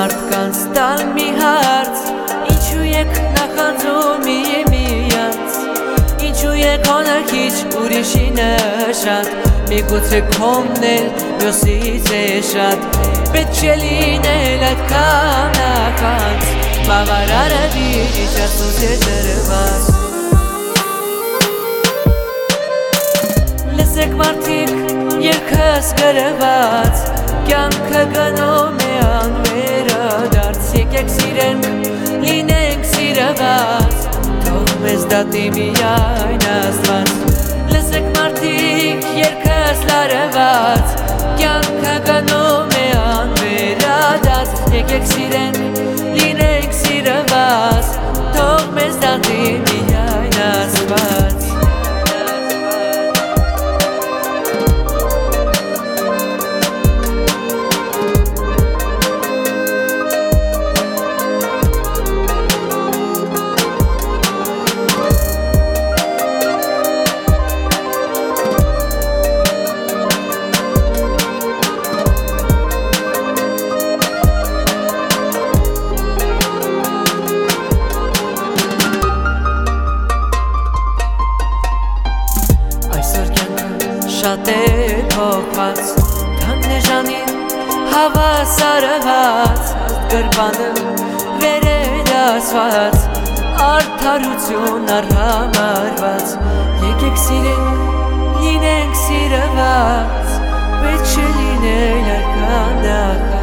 մարդկանց տալ մի հարց, ինչու եք նախանձում միմյանց, ինչու եք հոնակիչ ուրիշինը շատ, միգուցե քոնն էլ մյուսից է շատ, պետք չէ լինել այդքան նախանձ, բավարար է իջացուց է դրված։ Լսեք մարդիկ երգս գրված, կյանքը գնում է անվերադարձ, եկեք սիրենք, լինենք սիրված, թող մեզ դատի միայն Աստված։ Լսեք մարդիկ երգս լարված, կյանքը գնում է անվերադարձ, եկեք սիրենք, լինենք սիրված, թող մեզ դատի միայն Աստված։ Շատ է փոխված, քան նեժանին հավասարված, գրպանը վերադասված, արդարություն արհամարված, եկեք սիրենք, լինենք սիրված, պետք չէ լինել այդքան նախանձ։